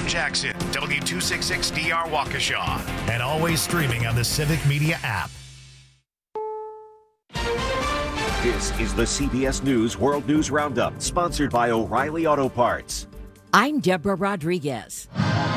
John Jackson, W266DR Waukesha, and always streaming on the Civic Media app. This is the CBS News World News Roundup, sponsored by O'Reilly Auto Parts. I'm Deborah Rodriguez.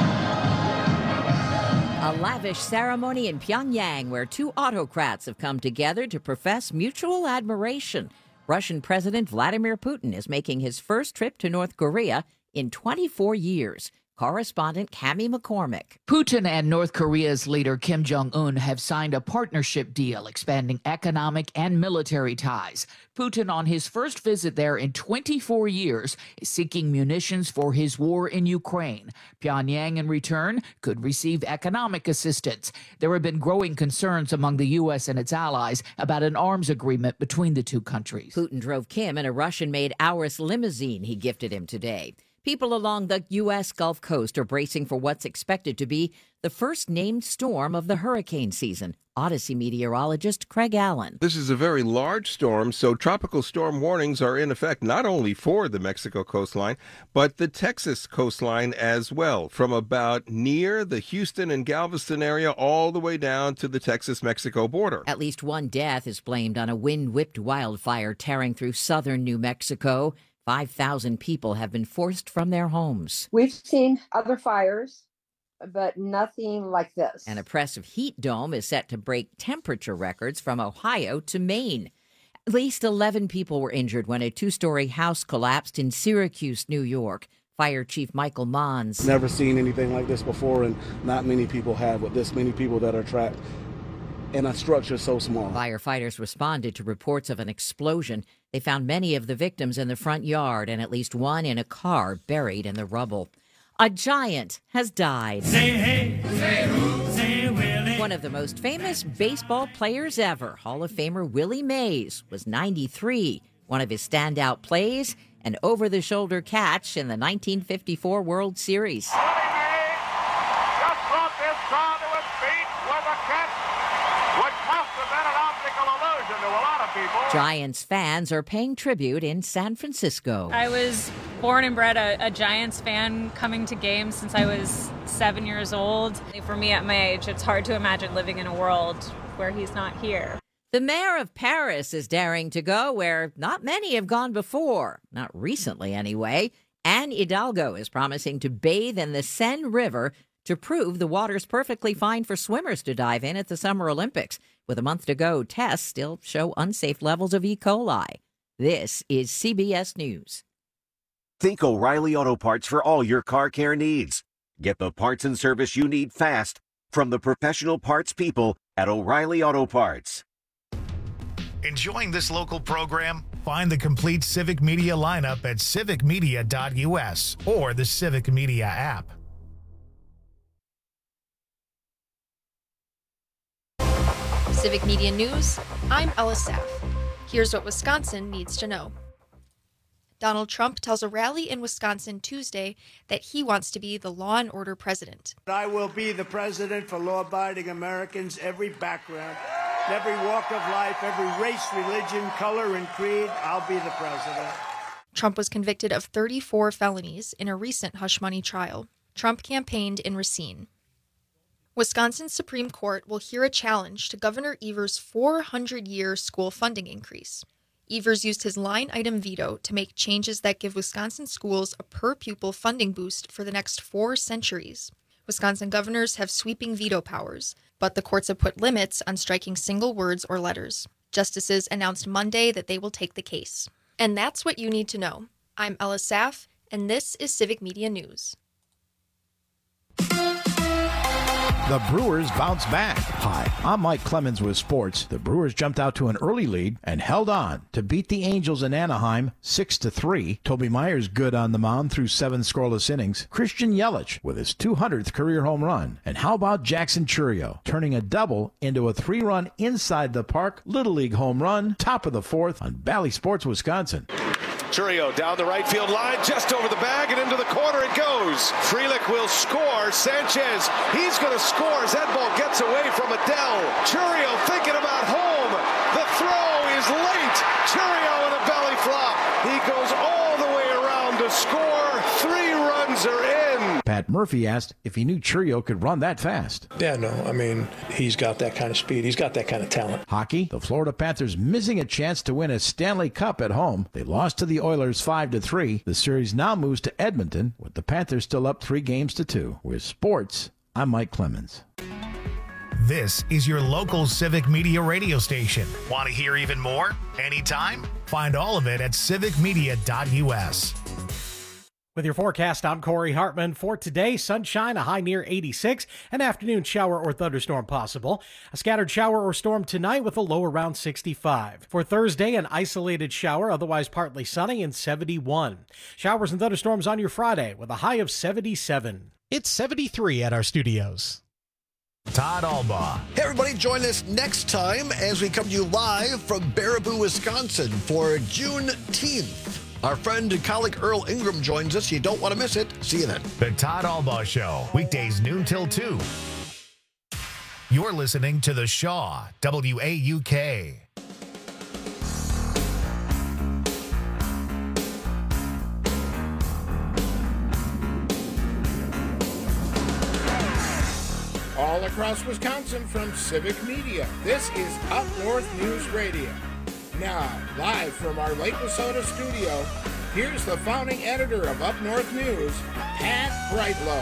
A lavish ceremony in Pyongyang where two autocrats have come together to profess mutual admiration. Russian President Vladimir Putin is making his first trip to North Korea in 24 years. Correspondent Cammie McCormick. Putin and North Korea's leader Kim Jong-un have signed a partnership deal expanding economic and military ties. Putin, on his first visit there in 24 years, is seeking munitions for his war in Ukraine. Pyongyang, in return, could receive economic assistance. There have been growing concerns among the U.S. and its allies about an arms agreement between the two countries. Putin drove Kim in a Russian-made Auris limousine he gifted him today. People along the U.S. Gulf Coast are bracing for what's expected to be the first named storm of the hurricane season. Odyssey meteorologist Craig Allen. This is a very large storm, so tropical storm warnings are in effect not only for the Mexico coastline, but the Texas coastline as well, from about near the Houston and Galveston area all the way down to the Texas-Mexico border. At least one death is blamed on a wind-whipped wildfire tearing through southern New Mexico. 5,000 people have been forced from their homes. We've seen other fires, but nothing like this. An oppressive heat dome is set to break temperature records from Ohio to Maine. At least 11 people were injured when a two-story house collapsed in Syracuse, New York. Fire Chief Michael Mons. Never seen anything like this before, and not many people have, with this many people that are trapped in a structure so small. Firefighters responded to reports of an explosion. They found many of the victims in the front yard and at least one in a car buried in the rubble. A giant has died. Say hey, say who, say Willie. One of the most famous baseball players ever, Hall of Famer Willie Mays, was 93. One of his standout plays, an over-the-shoulder catch in the 1954 World Series. Willie Mays just brought this crowd to its feet with a catch which must have been an optical illusion to a lot of people. Giants fans are paying tribute in San Francisco. I was born and bred a Giants fan, coming to games since I was 7 years old. For me at my age, it's hard to imagine living in a world where he's not here. The mayor of Paris is daring to go where not many have gone before. Not recently, anyway. Anne Hidalgo is promising to bathe in the Seine River to prove the water's perfectly fine for swimmers to dive in at the Summer Olympics. With a month to go, tests still show unsafe levels of E. coli. This is CBS News. Think O'Reilly Auto Parts for all your car care needs. Get the parts and service you need fast from the professional parts people at O'Reilly Auto Parts. Enjoying this local program? Find the complete Civic Media lineup at civicmedia.us or the Civic Media app. Civic Media News, I'm Ella Saff. Here's what Wisconsin needs to know. Donald Trump tells a rally in Wisconsin Tuesday that he wants to be the law and order president. I will be the president for law-abiding Americans, every background, every walk of life, every race, religion, color, and creed. I'll be the president. Trump was convicted of 34 felonies in a recent hush money trial. Trump campaigned in Racine. Wisconsin's Supreme Court will hear a challenge to Governor Evers' 400-year school funding increase. Evers used his line-item veto to make changes that give Wisconsin schools a per-pupil funding boost for the next 4 centuries. Wisconsin governors have sweeping veto powers, but the courts have put limits on striking single words or letters. Justices announced Monday that they will take the case. And that's what you need to know. I'm Ella Saff, and this is Civic Media News. The Brewers bounce back. Hi, I'm Mike Clemens with sports. The Brewers jumped out to an early lead and held on to beat the Angels in Anaheim 6-3. Toby Myers good on the mound through 7 scoreless innings. Christian Yelich with his 200th career home run. And how about Jackson Chourio turning a double into a 3-run inside the park Little League home run, top of the 4th on Bally Sports, Wisconsin. Chourio down the right field line, just over the bag, and into the corner it goes. Frelick will score. Sanchez, he's going to score as that ball gets away from Adele. Chourio thinking about home. The throw is late. Chourio in a belly flop. He goes all the way around to score. 3 runs are in. Pat Murphy asked if he knew Chourio could run that fast. Yeah, no, I mean, he's got that kind of speed. He's got that kind of talent. Hockey, the Florida Panthers missing a chance to win a Stanley Cup at home. They lost to the Oilers 5-3. The series now moves to Edmonton, with the Panthers still up 3-2. With sports, I'm Mike Clemens. This is your local Civic Media radio station. Want to hear even more? Anytime? Find all of it at civicmedia.us. With your forecast, I'm Corey Hartman. For today, sunshine, a high near 86, an afternoon shower or thunderstorm possible. A scattered shower or storm tonight with a low around 65. For Thursday, an isolated shower, otherwise partly sunny, and 71. Showers and thunderstorms on your Friday with a high of 77. It's 73 at our studios. Todd Albaugh. Hey, everybody, join us next time as we come to you live from Baraboo, Wisconsin for Juneteenth. Our friend and colleague Earl Ingram joins us. You don't want to miss it. See you then. The Todd Albaugh Show, weekdays noon till 2. You're listening to The Shaw, WAUK. All across Wisconsin from Civic Media, this is Up North News Radio. Now, live from our Lake Wissota studio, here's the founding editor of Up North News, Pat Brightlow.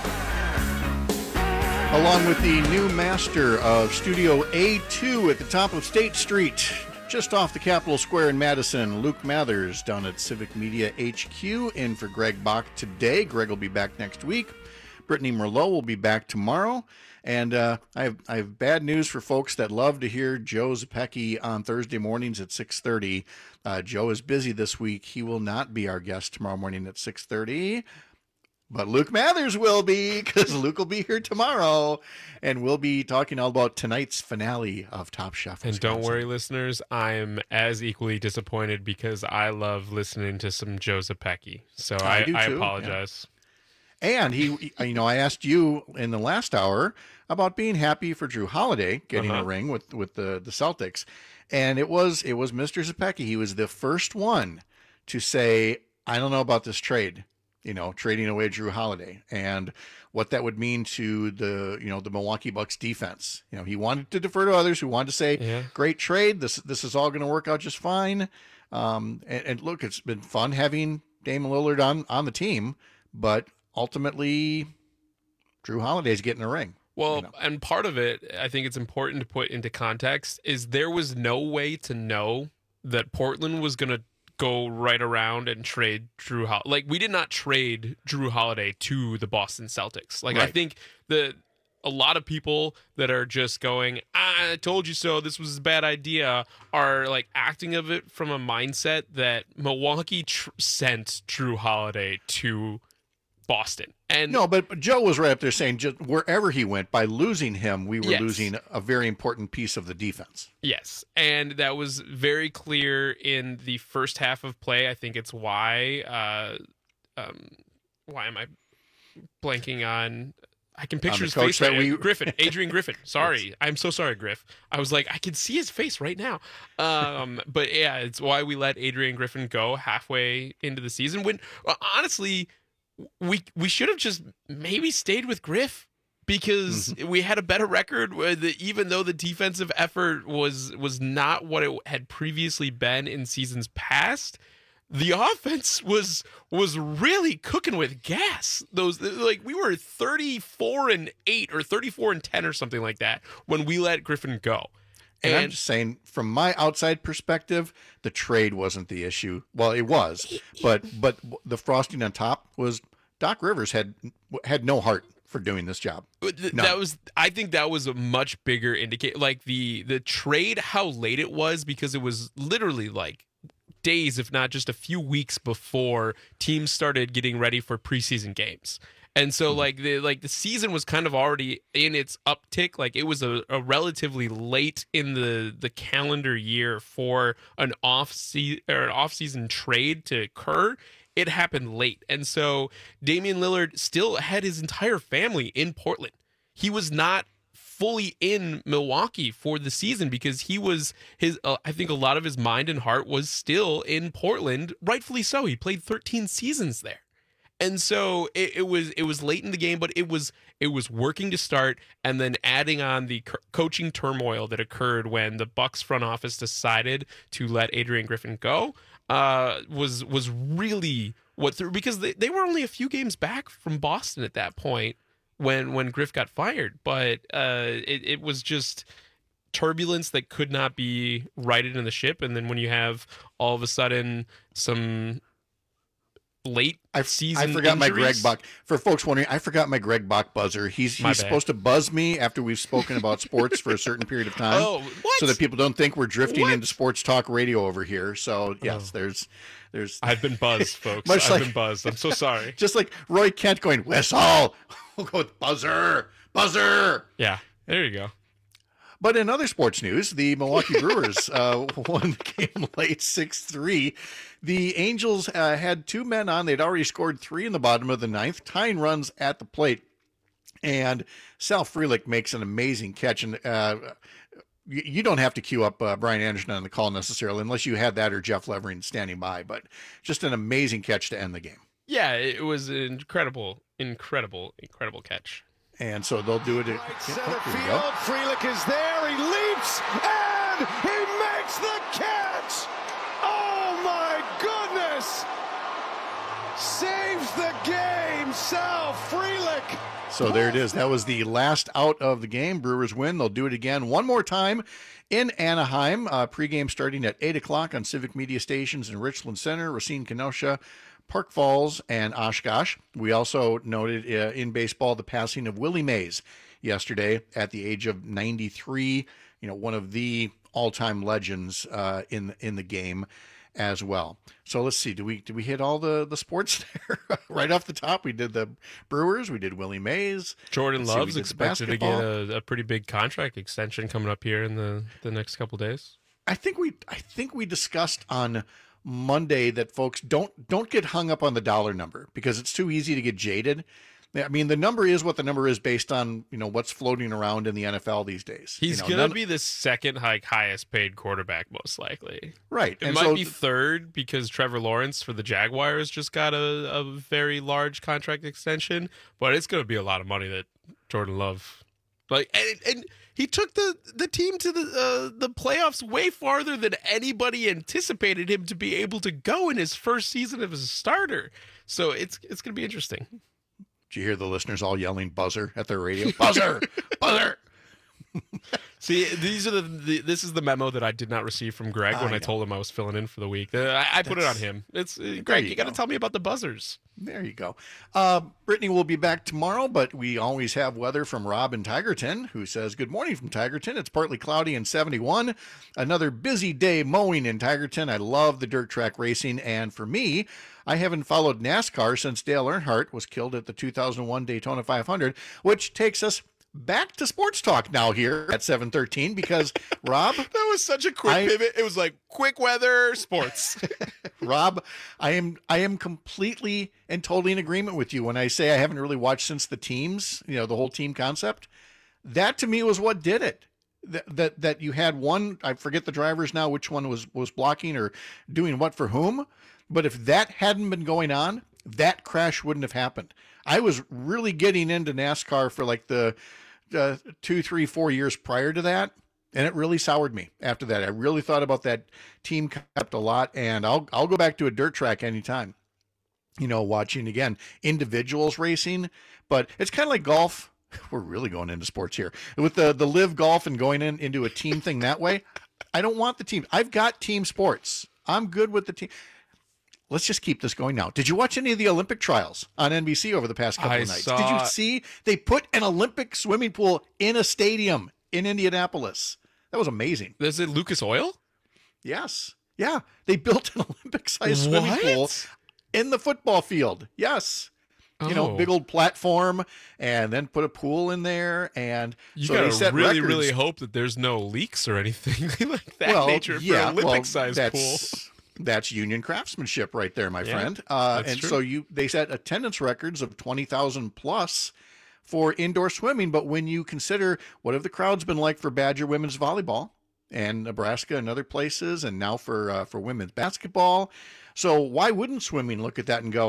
Along with the new master of Studio A2 at the top of State Street, just off the Capitol Square in Madison, Luke Mathers down at Civic Media HQ, in for Greg Bach today. Greg will be back next week. Brittany Merlot will be back tomorrow. And I have bad news for folks that love to hear Joe Zepecki on Thursday mornings at 6:30. Joe is busy this week. He will not be our guest tomorrow morning at 6:30. But Luke Mathers will be, because Luke will be here tomorrow. And we'll be talking all about tonight's finale of Top Chef Wisconsin. And don't worry, listeners, I'm as equally disappointed because I love listening to some Joe Zepecki. So I apologize. Yeah. And I asked you in the last hour about being happy for Drew Holiday getting a ring with the Celtics. And it was Mr. Zepecki. He was the first one to say, I don't know about this trade, trading away Drew Holiday and what that would mean to the Milwaukee Bucks defense. He wanted to defer to others who wanted to say, great trade. This is all going to work out just fine. And look, it's been fun having Damian Lillard on the team, but ultimately Drew Holiday's getting a ring. Well, and part of it, I think it's important to put into context, is there was no way to know that Portland was going to go right around and trade Drew Holiday. Like, we did not trade Drew Holiday to the Boston Celtics. Like, right. I think that a lot of people that are just going, I told you so, this was a bad idea, are like acting of it from a mindset that Milwaukee sent Drew Holiday to Boston. And no, but Joe was right up there saying just wherever he went, by losing him, we were losing a very important piece of the defense. Yes, and that was very clear in the first half of play. I think it's why am I blanking on? I can picture his face right now. Griffin, Adrian Griffin. Sorry. Yes. I'm so sorry, Griff. I was like, I can see his face right now. But yeah, it's why we let Adrian Griffin go halfway into the season when honestly, we should have just maybe stayed with Griff because we had a better record even though the defensive effort was not what it had previously been in seasons past. The offense was really cooking with gas. Those we were 34-8 or 34-10 or something like that when we let Griffin go. And I'm just saying, from my outside perspective, the trade wasn't the issue. Well, it was, but the frosting on top was Doc Rivers had no heart for doing this job. I think that was a much bigger indicator. Like the trade, how late it was, because it was literally like days, if not just a few weeks before teams started getting ready for preseason games. And so the season was kind of already in its uptick. Like it was a relatively late in the calendar year for an off-season trade to occur. It happened late. And so Damian Lillard still had his entire family in Portland. He was not fully in Milwaukee for the season because he was I think a lot of his mind and heart was still in Portland, rightfully so. He played 13 seasons there. And so it was late in the game, but it was working to start, and then adding on the coaching turmoil that occurred when the Bucs front office decided to let Adrian Griffin go was really what threw, because they were only a few games back from Boston at that point when Griff got fired, but it was just turbulence that could not be righted in the ship. And then when you have all of a sudden some late season I forgot injuries. My Greg Bach. For folks wondering, I forgot my Greg Bach buzzer. He's supposed to buzz me after we've spoken about sports for a certain period of time. Oh, what? So that people don't think we're drifting into sports talk radio over here. So yes, there's I've been buzzed, folks. I've been buzzed. I'm so sorry. Just like Roy Kent going, whistle. We'll go with buzzer. Yeah, there you go. But in other sports news, the Milwaukee Brewers won the game late 6-3. The Angels had 2 men on. They'd already scored 3 in the bottom of the 9th, tying runs at the plate. And Sal Frelick makes an amazing catch. And you don't have to cue up Brian Anderson on the call necessarily, unless you had that or Jeff Levering standing by. But just an amazing catch to end the game. Yeah, it was an incredible catch. And so they'll do it. Right center field. Frelick is there. He leaps and he makes the catch. Oh my goodness! Saves the game, Sal Frelick. So there it is. That was the last out of the game. Brewers win. They'll do it again one more time in Anaheim. Pregame starting at 8:00 on Civic Media stations in Richland Center, Racine, Kenosha, Park Falls, and Oshkosh. We also noted in baseball the passing of Willie Mays yesterday at the age of 93. One of the all-time legends in the game as well. So let's see. Do we hit all the sports there right off the top? We did the Brewers. We did Willie Mays. Jordan Love's expected to get a pretty big contract extension coming up here in the next couple days. I think we discussed on Monday that folks don't get hung up on the dollar number, because it's too easy to get jaded. I mean, the number is what the number is based on, what's floating around in the NFL these days. He's going to be the second highest paid quarterback, most likely. Right. It might be third because Trevor Lawrence for the Jaguars just got a very large contract extension, but it's going to be a lot of money that Jordan Love, and he took the team to the playoffs way farther than anybody anticipated him to be able to go in his first season as a starter. So it's going to be interesting. Did you hear the listeners all yelling buzzer at their radio? Buzzer! Buzzer! See, this is the memo that I did not receive from Greg when I told him I was filling in for the week. I put it on him. It's Greg, you got to tell me about the buzzers. There you go. Brittany will be back tomorrow, but we always have weather from Rob in Tigerton, who says, good morning from Tigerton. It's partly cloudy and 71. Another busy day mowing in Tigerton. I love the dirt track racing. And for me, I haven't followed NASCAR since Dale Earnhardt was killed at the 2001 Daytona 500, which takes us back to sports talk now here at 7:13, because Rob, that was such a quick pivot. It was like quick weather sports. Rob, I am completely and totally in agreement with you when I say I haven't really watched since the teams, the whole team concept. That to me was what did it. That you had one, I forget the drivers now, which one was blocking or doing what for whom. But if that hadn't been going on, that crash wouldn't have happened. I was really getting into NASCAR for like the 2, 3, 4 years prior to that, and it really soured me after that. I really thought about that team concept a lot, and I'll go back to a dirt track anytime, watching again individuals racing. But it's kind of like golf. We're really going into sports here with the live golf and going into a team thing that way. I don't want the team. I've got team sports. I'm good with the team. Let's just keep this going now. Did you watch any of the Olympic trials on NBC over the past couple of nights? Did you see they put an Olympic swimming pool in a stadium in Indianapolis? That was amazing. Is it Lucas Oil? Yes. Yeah. They built an Olympic-sized swimming pool in the football field. Yes. Big old platform, and then put a pool in there. And you so gotta they set really, records. really hope that there's no leaks or anything like that nature for an Olympic-sized pool. That's union craftsmanship right there, my friend. And true. So they set attendance records of 20,000 plus for indoor swimming. But when you consider what have the crowds been like for Badger women's volleyball and Nebraska and other places, and now for women's basketball, so why wouldn't swimming look at that and go,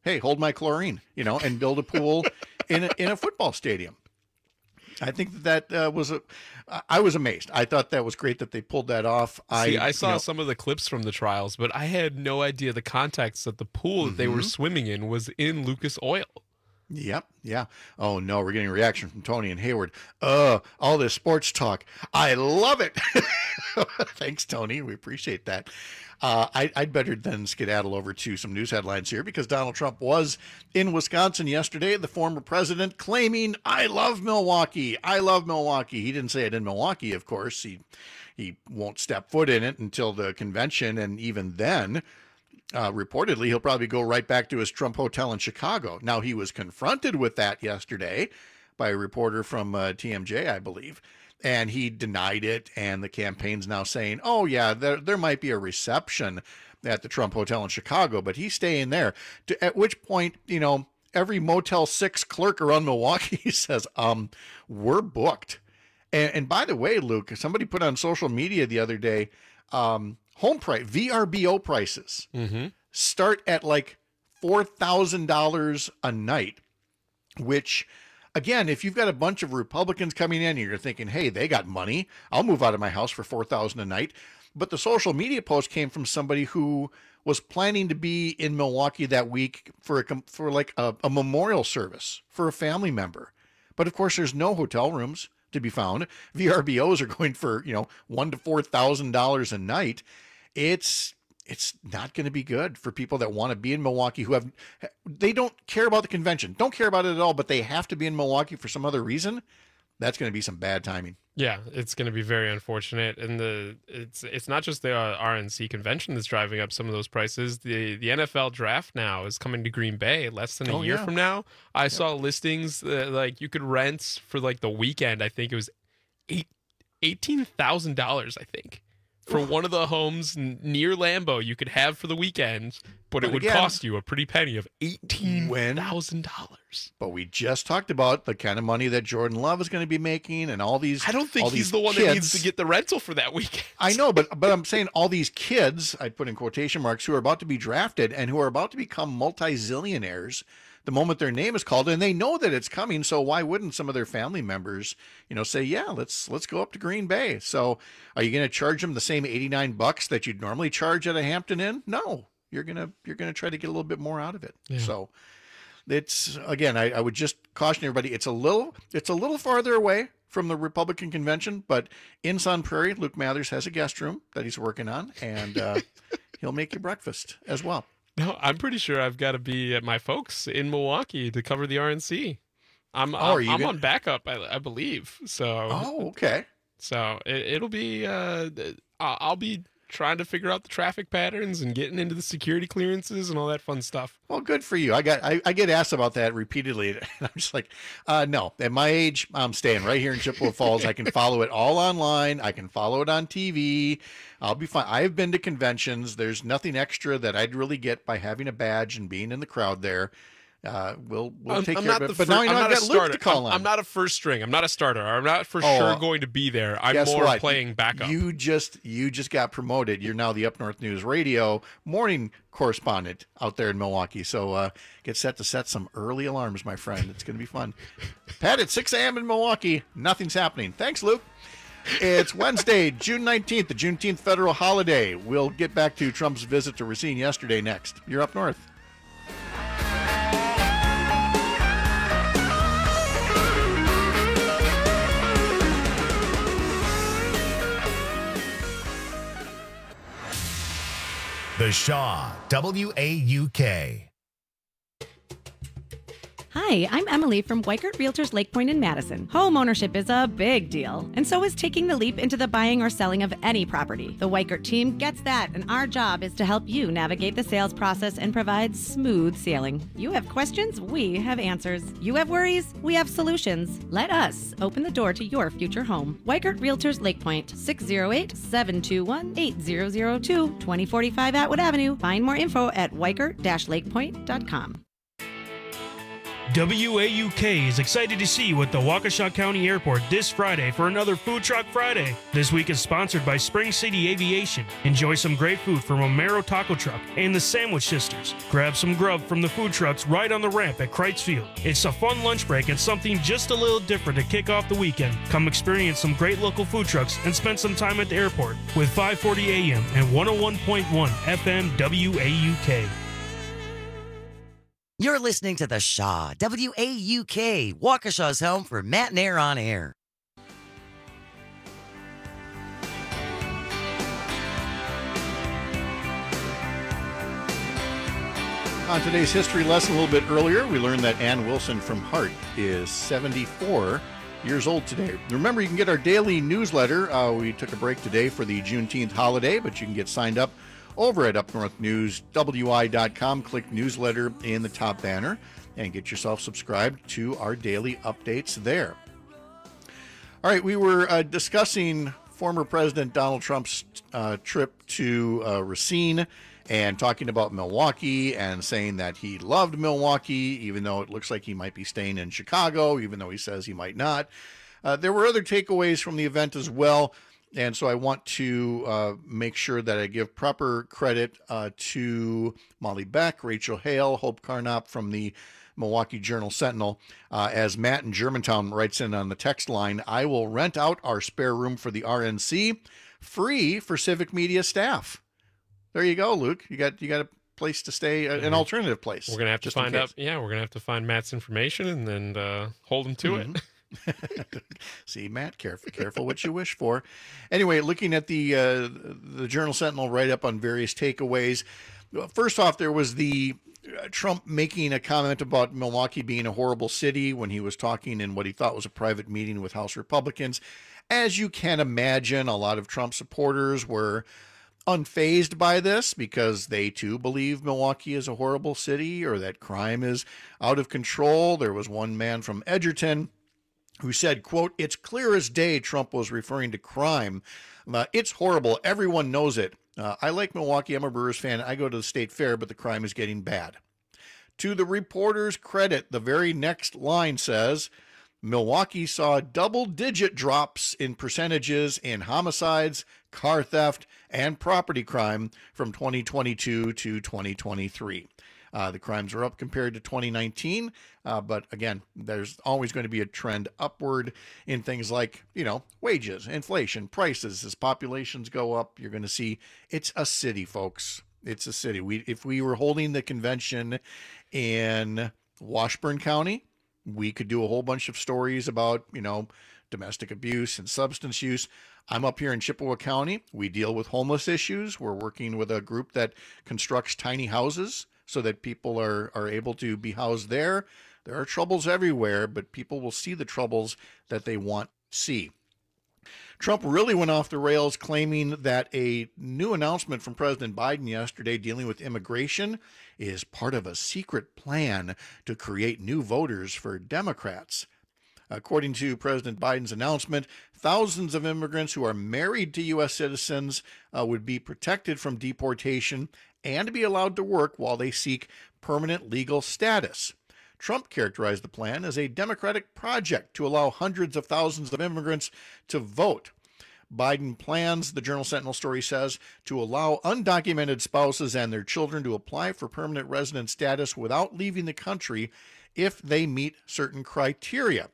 hey, hold my chlorine, and build a pool in a football stadium. I think that I was amazed. I thought that was great that they pulled that off. I saw some of the clips from the trials, but I had no idea the context that the pool that they were swimming in was in Lucas Oil. Yep. Yeah. Oh no, we're getting a reaction from Tony and Hayward. All this sports talk. I love it. Thanks, Tony. We appreciate that. I'd better then skedaddle over to some news headlines here because Donald Trump was in Wisconsin yesterday. The former president claiming, I love Milwaukee. I love Milwaukee. He didn't say it in Milwaukee, of course. He won't step foot in it until the convention. And even then, reportedly, he'll probably go right back to his Trump Hotel in Chicago. Now, he was confronted with that yesterday by a reporter from TMJ, I believe. And he denied it, and the campaign's now saying, oh, yeah, there might be a reception at the Trump Hotel in Chicago, but he's staying there. At which point, every Motel 6 clerk around Milwaukee says, we're booked. And by the way, Luke, somebody put on social media the other day, home price, VRBO prices start at like $4,000 a night, which... Again, if you've got a bunch of Republicans coming in and you're thinking, hey, they got money, I'll move out of my house for $4,000 a night. But the social media post came from somebody who was planning to be in Milwaukee that week for a memorial service for a family member. But of course, there's no hotel rooms to be found. VRBOs are going for, $1,000 to $4,000 a night. It's not going to be good for people that want to be in Milwaukee they don't care about the convention, don't care about it at all, but they have to be in Milwaukee for some other reason. That's going to be some bad timing. Yeah, it's going to be very unfortunate. And it's not just the RNC convention that's driving up some of those prices. The NFL draft now is coming to Green Bay less than a year from now. I saw listings that you could rent for the weekend. I think it was $18,000, I think. For one of the homes near Lambeau you could have for the weekend, but it would cost you a pretty penny of $18,000. But we just talked about the kind of money that Jordan Love is going to be making and all these. I don't think he's the one that needs to get the rental for that weekend. I know, but I'm saying all these kids, I put in quotation marks, who are about to be drafted and who are about to become multi-zillionaires the moment their name is called, and they know that it's coming. So why wouldn't some of their family members, say, yeah, let's go up to Green Bay. So are you going to charge them the same $89 that you'd normally charge at a Hampton Inn? No, you're going to try to get a little bit more out of it. Yeah. So it's, again, I would just caution everybody. It's a little farther away from the Republican convention, but in Sun Prairie, Luke Mathers has a guest room that he's working on, and he'll make you breakfast as well. No, I'm pretty sure I've got to be at my folks in Milwaukee to cover the RNC. I'm on backup, I believe. So. Oh, okay. So it'll be. I'll be trying to figure out the traffic patterns and getting into the security clearances and all that fun stuff. Well, good for you. I get asked about that repeatedly, and I'm just like, no. At my age, I'm staying right here in Chippewa Falls. I can follow it all online. I can follow it on TV. I'll be fine. I have been to conventions. There's nothing extra that I'd really get by having a badge and being in the crowd there. We'll take care of it. But now I've got Luke to call on. I'm not a first string. I'm not a starter. I'm not for sure going to be there. I'm more playing backup. You just got promoted. You're now the Up North News Radio morning correspondent out there in Milwaukee. So get set to set some early alarms, my friend. It's going to be fun. Pat, at 6 a.m. in Milwaukee, nothing's happening. Thanks, Luke. It's Wednesday, June 19th, the Juneteenth federal holiday. We'll get back to Trump's visit to Racine yesterday next. You're Up North. The Shaw, WAUK. Hi, I'm Emily from Weikert Realtors Lake Point in Madison. Home ownership is a big deal, and so is taking the leap into the buying or selling of any property. The Weikert team gets that, and our job is to help you navigate the sales process and provide smooth sailing. You have questions, we have answers. You have worries, we have solutions. Let us open the door to your future home. Weikert Realtors Lake Point, 608-721-8002, 2045 Atwood Avenue. Find more info at weikert-lakepoint.com. WAUK is excited to see you at the Waukesha County Airport this Friday for another Food Truck Friday. This week is sponsored by Spring City Aviation. Enjoy some great food from Romero Taco Truck and the Sandwich Sisters. Grab some grub from the food trucks right on the ramp at Kreitz Field. It's a fun lunch break and something just a little different to kick off the weekend. Come experience some great local food trucks and spend some time at the airport with 540 AM and 101.1 FM WAUK. You're listening to The Shaw, WAUK, Waukesha's home for Matt and Air on Air. On today's history lesson a little bit earlier, we learned that Ann Wilson from Hart is 74 years old today. Remember, you can get our daily newsletter. We took a break today for the Juneteenth holiday, but you can get signed up over at upnorthnewswi.com. Click newsletter in the top banner and get yourself subscribed to our daily updates there. All right, we were discussing former President Donald Trump's trip to Racine and talking about Milwaukee and saying that he loved Milwaukee, even though it looks like he might be staying in Chicago, even though he says he might not. There were other takeaways from the event as well. And so I want to make sure that I give proper credit to Molly Beck, Rachel Hale, Hope Carnop from the Milwaukee Journal-Sentinel. As Matt in Germantown writes in on the text line, I will rent out our spare room for the RNC free for Civic Media staff. There you go, Luke. You got a place to stay, an alternative place. We're gonna have to find out. Yeah, we're gonna have to find Matt's information and then hold him to it. See, Matt, careful what you wish for. Anyway, looking at the Journal Sentinel write-up on various takeaways. First off, there was the Trump making a comment about Milwaukee being a horrible city when he was talking in what he thought was a private meeting with House Republicans. As you can imagine, a lot of Trump supporters were unfazed by this because they too believe Milwaukee is a horrible city or that crime is out of control. There was one man from Edgerton who said, quote, it's clear as day Trump was referring to crime. It's horrible. Everyone knows it. I like Milwaukee. I'm a Brewers fan. I go to the state fair, but the crime is getting bad. To the reporter's credit, the very next line says, Milwaukee saw double-digit drops in percentages in homicides, car theft, and property crime from 2022 to 2023. The crimes are up compared to 2019, but again, there's always going to be a trend upward in things like, wages, inflation, prices. As populations go up, you're going to see it's a city, folks. It's a city. If we were holding the convention in Washburn County, we could do a whole bunch of stories about, domestic abuse and substance use. I'm up here in Chippewa County. We deal with homeless issues. We're working with a group that constructs tiny houses so that people are able to be housed there. There are troubles everywhere, but people will see the troubles that they want to see. Trump really went off the rails claiming that a new announcement from President Biden yesterday dealing with immigration is part of a secret plan to create new voters for Democrats. According to President Biden's announcement, thousands of immigrants who are married to U.S. citizens would be protected from deportation and be allowed to work while they seek permanent legal status. Trump characterized the plan as a Democratic project to allow hundreds of thousands of immigrants to vote. Biden plans, the Journal Sentinel story says, to allow undocumented spouses and their children to apply for permanent resident status without leaving the country if they meet certain criteria.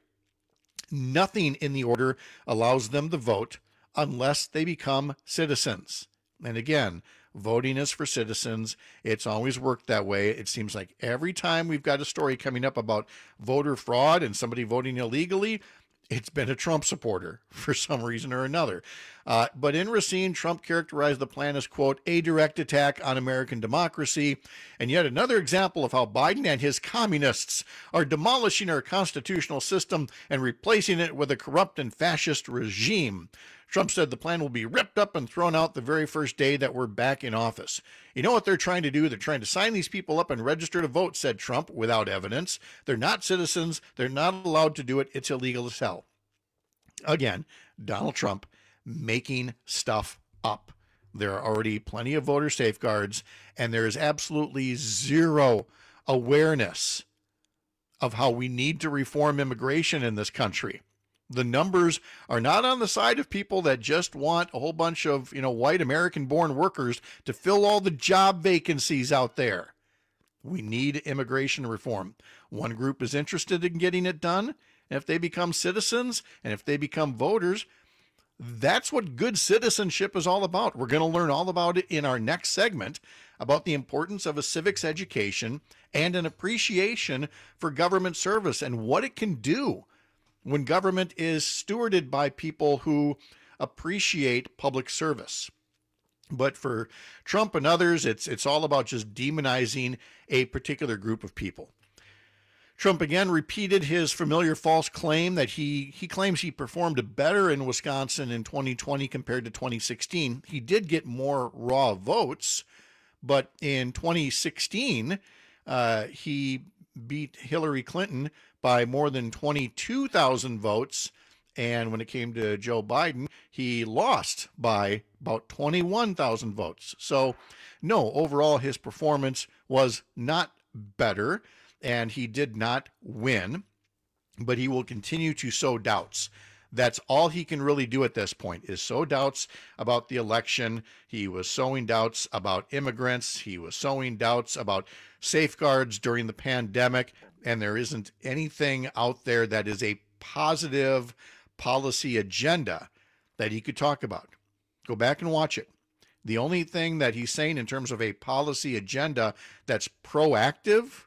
Nothing in the order allows them to vote unless they become citizens. And again, voting is for citizens. It's always worked that way. It seems like every time we've got a story coming up about voter fraud and somebody voting illegally, it's been a Trump supporter for some reason or another. But in Racine, Trump characterized the plan as, quote, a direct attack on American democracy, and yet another example of how Biden and his communists are demolishing our constitutional system and replacing it with a corrupt and fascist regime. Trump said the plan will be ripped up and thrown out the very first day that we're back in office. You know what they're trying to do? They're trying to sign these people up and register to vote, said Trump, without evidence. They're not citizens. They're not allowed to do it. It's illegal as hell. Again, Donald Trump making stuff up. There are already plenty of voter safeguards, and there is absolutely zero awareness of how we need to reform immigration in this country. The numbers are not on the side of people that just want a whole bunch of, white American-born workers to fill all the job vacancies out there. We need immigration reform. One group is interested in getting it done. And if they become citizens and if they become voters, that's what good citizenship is all about. We're going to learn all about it in our next segment about the importance of a civics education and an appreciation for government service and what it can do when government is stewarded by people who appreciate public service. But for Trump and others, it's all about just demonizing a particular group of people. Trump again repeated his familiar false claim that he claims he performed better in Wisconsin in 2020 compared to 2016. He did get more raw votes, but in 2016, he beat Hillary Clinton by more than 22,000 votes. And when it came to Joe Biden, he lost by about 21,000 votes. So, no, overall, his performance was not better, and he did not win, but he will continue to sow doubts. That's all he can really do at this point, is sow doubts about the election. He was sowing doubts about immigrants. He was sowing doubts about safeguards during the pandemic, and there isn't anything out there that is a positive policy agenda that he could talk about. Go back and watch it. The only thing that he's saying in terms of a policy agenda that's proactive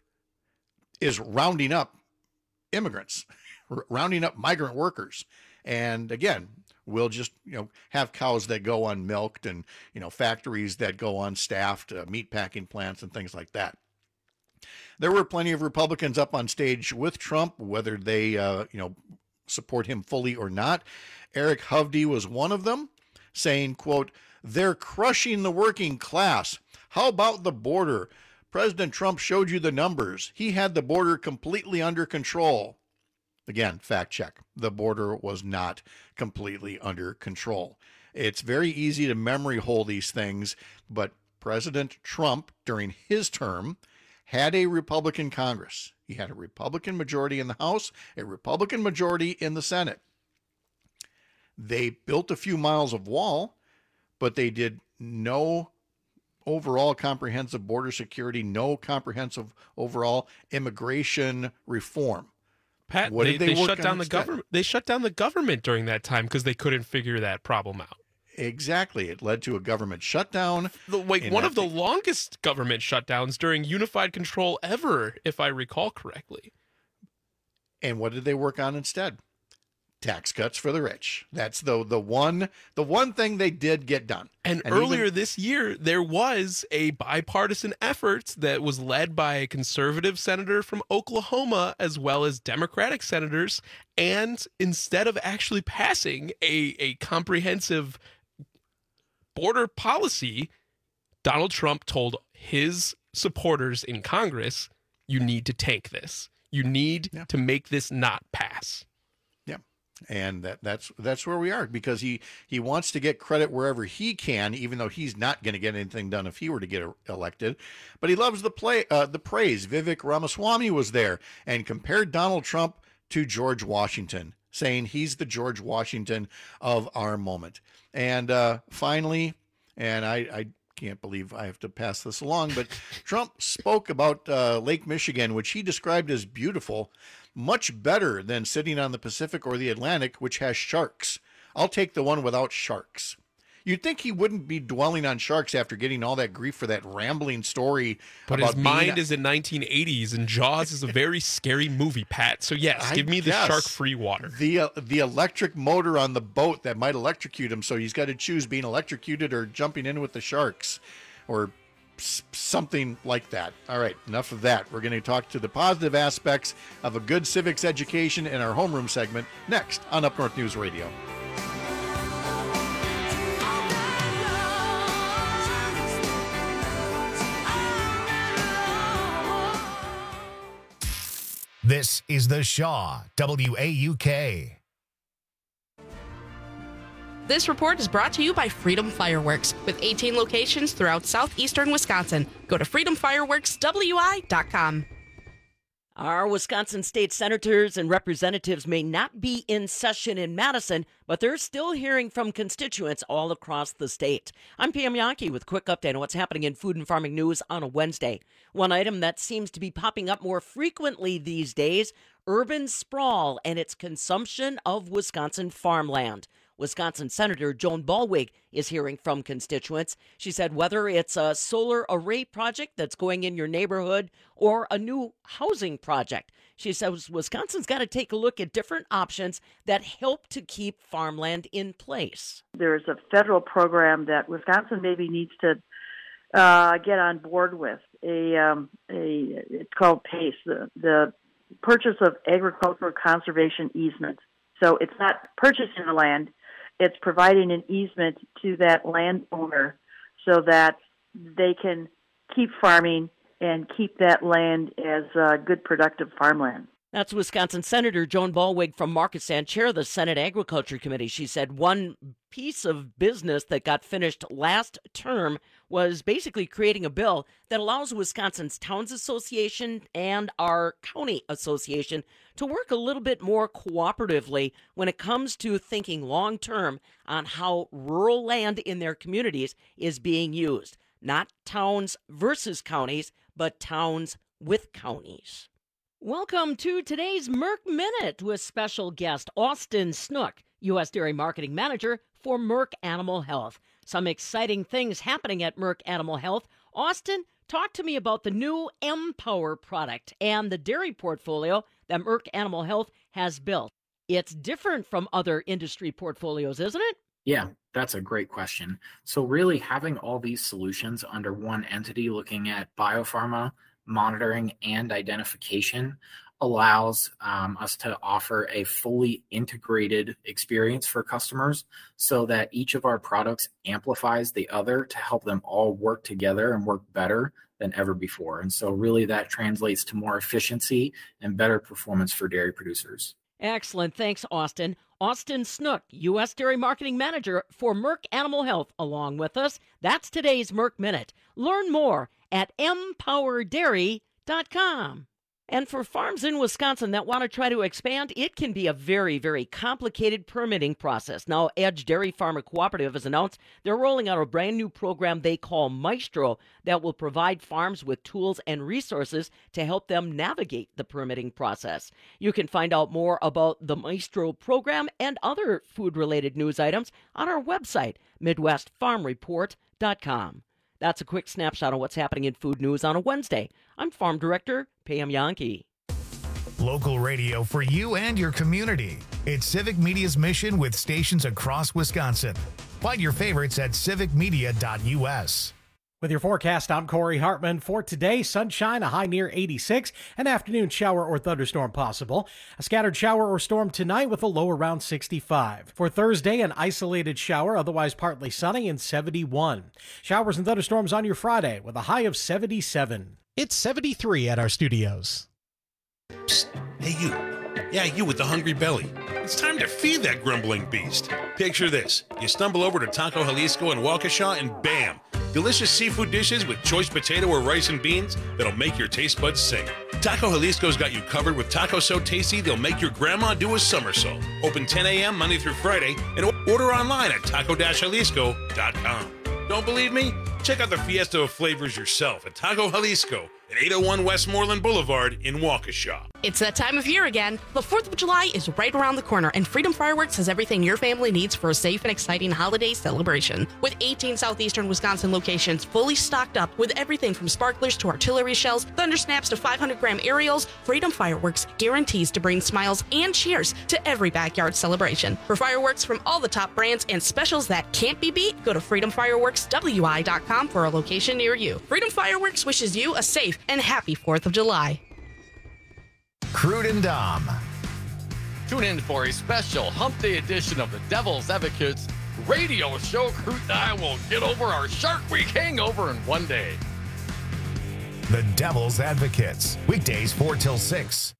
is rounding up immigrants, rounding up migrant workers. And again, we'll just, have cows that go unmilked and, factories that go unstaffed, meatpacking plants and things like that. There were plenty of Republicans up on stage with Trump, whether they, support him fully or not. Eric Hovde was one of them, saying, quote, "They're crushing the working class. How about the border? President Trump showed you the numbers. He had the border completely under control." Again, fact check. The border was not completely under control. It's very easy to memory hole these things, but President Trump, during his term, had a Republican Congress. He had a Republican majority in the House, a Republican majority in the Senate. They built a few miles of wall, but they did no overall comprehensive border security, no comprehensive overall immigration reform. Pat, they shut down the government. They shut down the government during that time because they couldn't figure that problem out. Exactly. It led to a government shutdown. One of the longest government shutdowns during unified control ever, if I recall correctly. And what did they work on instead? Tax cuts for the rich. That's the one thing they did get done. And earlier this year, there was a bipartisan effort that was led by a conservative senator from Oklahoma, as well as Democratic senators. And instead of actually passing a comprehensive border policy, Donald Trump told his supporters in Congress, you need to tank this. You need to make this not pass. And that's where we are, because he wants to get credit wherever he can, even though he's not going to get anything done if he were to get elected. But he loves the praise. Vivek Ramaswamy was there and compared Donald Trump to George Washington, saying he's the George Washington of our moment. And finally, and I can't believe I have to pass this along, but Trump spoke about Lake Michigan, which he described as beautiful, much better than sitting on the Pacific or the Atlantic, which has sharks. I'll take the one without sharks. You'd think he wouldn't be dwelling on sharks after getting all that grief for that rambling story. But his mind is in 1980s, and Jaws is a very scary movie, Pat. So yes, give me the shark-free water. The electric motor on the boat that might electrocute him, so he's got to choose being electrocuted or jumping in with the sharks, or something like that. All right, enough of that. We're going to talk to the positive aspects of a good civics education in our homeroom segment next on Up North News Radio. This is the Shaw WAUK. This report is brought to you by Freedom Fireworks, with 18 locations throughout southeastern Wisconsin. Go to freedomfireworkswi.com. Our Wisconsin state senators and representatives may not be in session in Madison, but they're still hearing from constituents all across the state. I'm Pam Yankee with a quick update on what's happening in food and farming news on a Wednesday. One item that seems to be popping up more frequently these days, urban sprawl and its consumption of Wisconsin farmland. Wisconsin Senator Joan Ballweg is hearing from constituents. She said whether it's a solar array project that's going in your neighborhood or a new housing project, she says Wisconsin's got to take a look at different options that help to keep farmland in place. There's a federal program that Wisconsin maybe needs to get on board with. It's called PACE, the Purchase of Agricultural Conservation Easement. So it's not purchasing the land. It's providing an easement to that landowner so that they can keep farming and keep that land as good, productive farmland. That's Wisconsin Senator Joan Ballweg from Markesan, chair of the Senate Agriculture Committee. She said one piece of business that got finished last term was basically creating a bill that allows Wisconsin's Towns Association and our county association to work a little bit more cooperatively when it comes to thinking long-term on how rural land in their communities is being used. Not towns versus counties, but towns with counties. Welcome to today's Merck Minute with special guest Austin Snook, U.S. Dairy Marketing Manager for Merck Animal Health. Some exciting things happening at Merck Animal Health. Austin, talk to me about the new M-Power product and the dairy portfolio that Merck Animal Health has built. It's different from other industry portfolios, isn't it? Yeah, that's a great question. So really having all these solutions under one entity looking at biopharma, monitoring, and identification allows us to offer a fully integrated experience for customers so that each of our products amplifies the other to help them all work together and work better than ever before. And so really that translates to more efficiency and better performance for dairy producers. Excellent. Thanks, Austin. Austin Snook, U.S. Dairy Marketing Manager for Merck Animal Health, along with us. That's today's Merck Minute. Learn more at mpowerdairy.com. And for farms in Wisconsin that want to try to expand, it can be a very, very complicated permitting process. Now, Edge Dairy Farmer Cooperative has announced they're rolling out a brand new program they call Maestro that will provide farms with tools and resources to help them navigate the permitting process. You can find out more about the Maestro program and other food-related news items on our website, MidwestFarmReport.com. That's a quick snapshot of what's happening in food news on a Wednesday. I'm Farm Director Pam Yankee. Local radio for you and your community. It's Civic Media's mission with stations across Wisconsin. Find your favorites at civicmedia.us. With your forecast, I'm Corey Hartman. For today, sunshine, a high near 86, an afternoon shower or thunderstorm possible. A scattered shower or storm tonight with a low around 65. For Thursday, an isolated shower, otherwise partly sunny and 71. Showers and thunderstorms on your Friday with a high of 77. It's 73 at our studios. Psst. Hey, you. Yeah, you with the hungry belly. It's time to feed that grumbling beast. Picture this. You stumble over to Taco Jalisco in Waukesha and bam! Delicious seafood dishes with choice potato or rice and beans that'll make your taste buds sing. Taco Jalisco's got you covered with tacos so tasty they'll make your grandma do a somersault. Open 10 a.m. Monday through Friday and order online at taco-jalisco.com. Don't believe me? Check out the fiesta of flavors yourself at Taco Jalisco at 801 Westmoreland Boulevard in Waukesha. It's that time of year again. The 4th of July is right around the corner, and Freedom Fireworks has everything your family needs for a safe and exciting holiday celebration. With 18 southeastern Wisconsin locations fully stocked up with everything from sparklers to artillery shells, thunder snaps to 500-gram aerials, Freedom Fireworks guarantees to bring smiles and cheers to every backyard celebration. For fireworks from all the top brands and specials that can't be beat, go to freedomfireworkswi.com for a location near you. Freedom Fireworks wishes you a safe and happy 4th of July. Crude and Dom. Tune in for a special Hump Day edition of the Devil's Advocates radio show. Crude and I will get over our Shark Week hangover in one day. The Devil's Advocates, weekdays 4 till 6.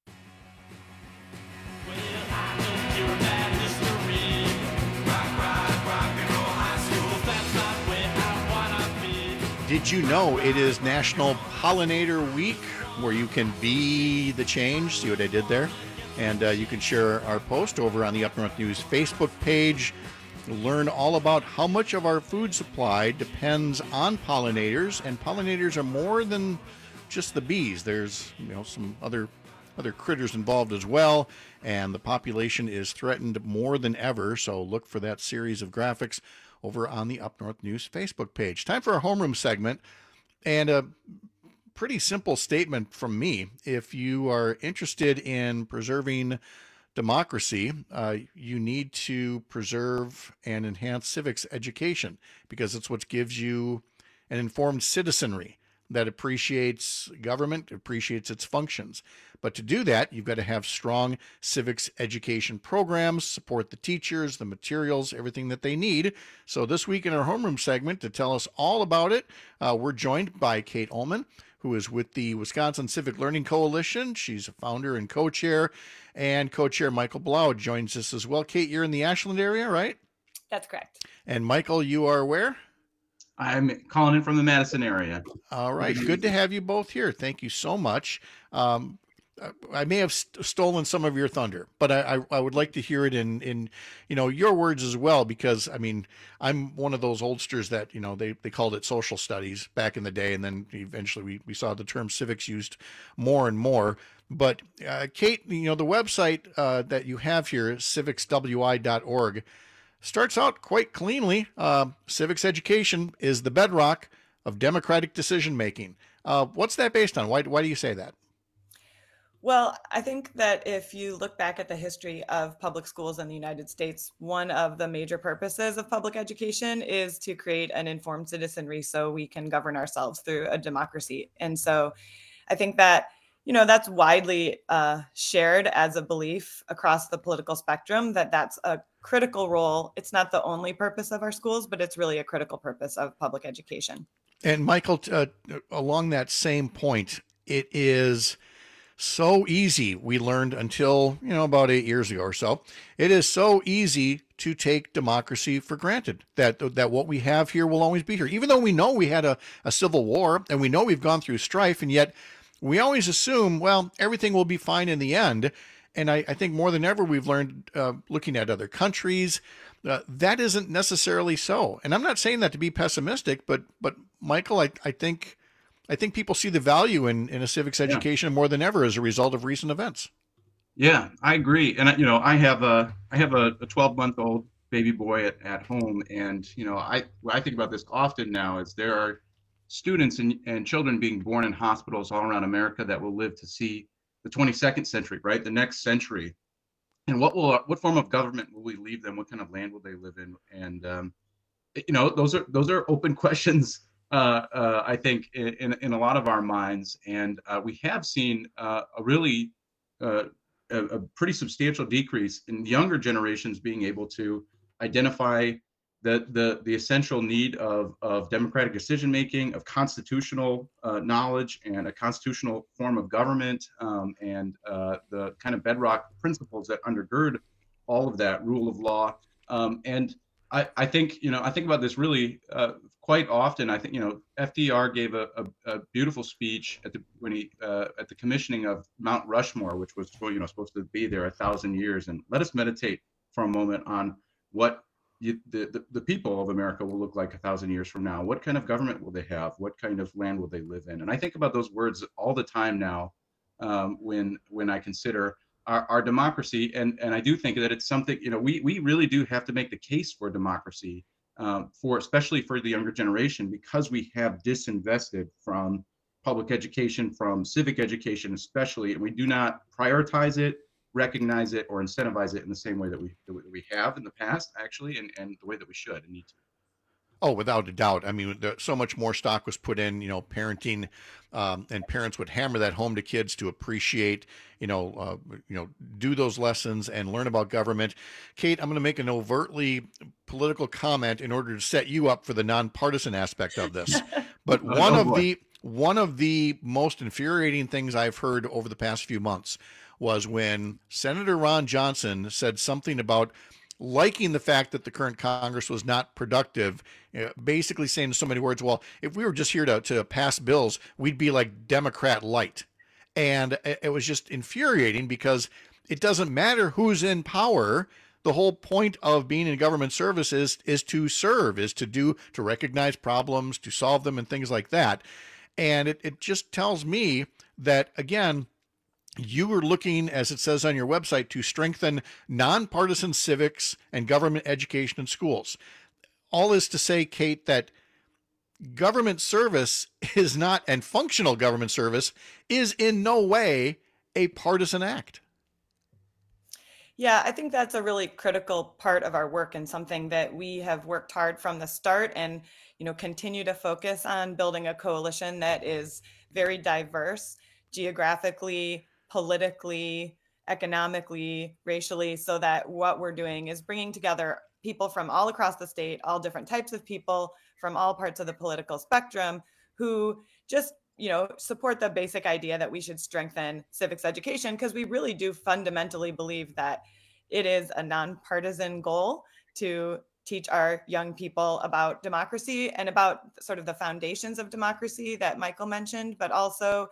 Did you know it is National Pollinator Week, where you can be the change? See what I did there? And you can share our post over on the Up North News Facebook page. Learn all about how much of our food supply depends on pollinators, and pollinators are more than just the bees. There's some other critters involved as well, and the population is threatened more than ever. So look for that series of graphics over on the Up North News Facebook page. Time for our homeroom segment, and a pretty simple statement from me. If you are interested in preserving democracy, you need to preserve and enhance civics education, because it's what gives you an informed citizenry that appreciates government, appreciates its functions. But to do that, you've got to have strong civics education programs, support the teachers, the materials, everything that they need. So this week in our homeroom segment, to tell us all about it, we're joined by Kate Ullman, who is with the Wisconsin Civic Learning Coalition. She's a founder and co-chair, and co-chair Michael Blau joins us as well. Kate, you're in the Ashland area, right? That's correct. And Michael, you are where? I'm calling in from the Madison area. All right. Good to have you both here. Thank you so much. I may have stolen some of your thunder, but I would like to hear it in your words as well, because I'm one of those oldsters that they called it social studies back in the day, and then eventually we saw the term civics used more and more. But Kate, the website that you have here, civicswi.org, starts out quite cleanly. Civics education is the bedrock of democratic decision making. What's that based on? Why do you say that? Well, I think that if you look back at the history of public schools in the United States, one of the major purposes of public education is to create an informed citizenry so we can govern ourselves through a democracy. And so I think that, that's widely shared as a belief across the political spectrum, that that's a critical role. It's not the only purpose of our schools, but it's really a critical purpose of public education. And Michael, along that same point, it is so easy. We learned until, about 8 years ago or so, it is so easy to take democracy for granted, that what we have here will always be here, even though we know we had a civil war and we know we've gone through strife, and yet we always assume, well, everything will be fine in the end. And I think more than ever, we've learned, looking at other countries, that isn't necessarily so. And I'm not saying that to be pessimistic, but Michael, I think people see the value in a civics education more than ever as a result of recent events. Yeah, I agree. And I have a 12-month-old baby boy at home, and I think about this often now, is there are students and children being born in hospitals all around America that will live to see the 22nd century, right? The next century. And what form of government will we leave them? What kind of land will they live in? And those are open questions. I think in a lot of our minds, and we have seen a pretty substantial decrease in younger generations being able to identify the essential need of democratic decision making, of constitutional knowledge, and a constitutional form of government, and the kind of bedrock principles that undergird all of that, rule of law. And I think about this really quite often. I think FDR gave a beautiful speech at the commissioning of Mount Rushmore, which was supposed to be there 1,000 years. And let us meditate for a moment on what the people of America will look like 1,000 years from now. What kind of government will they have? What kind of land will they live in? And I think about those words all the time now when I consider our democracy, and I do think that it's something, we really do have to make the case for democracy, especially for the younger generation, because we have disinvested from public education, from civic education especially, and we do not prioritize it, recognize it, or incentivize it in the same way that we have in the past, actually, and the way that we should and need to. Oh, without a doubt. So much more stock was put in, parenting, and parents would hammer that home to kids to appreciate, do those lessons and learn about government. Kate, I'm going to make an overtly political comment in order to set you up for the nonpartisan aspect of this. But one of the most infuriating things I've heard over the past few months was when Senator Ron Johnson said something about liking the fact that the current Congress was not productive, basically saying in so many words, well, if we were just here to pass bills, we'd be like Democrat light. And it was just infuriating because it doesn't matter who's in power. The whole point of being in government service is to serve, is to recognize problems, to solve them, and things like that. And it just tells me that, again, you are looking, as it says on your website, to strengthen nonpartisan civics and government education in schools. All is to say, Kate, that government service is not, and functional government service is in no way a partisan act. Yeah, I think that's a really critical part of our work and something that we have worked hard from the start and, continue to focus on building a coalition that is very diverse geographically, politically, economically, racially, so that what we're doing is bringing together people from all across the state, all different types of people from all parts of the political spectrum who just, support the basic idea that we should strengthen civics education, because we really do fundamentally believe that it is a nonpartisan goal to teach our young people about democracy and about sort of the foundations of democracy that Michael mentioned, but also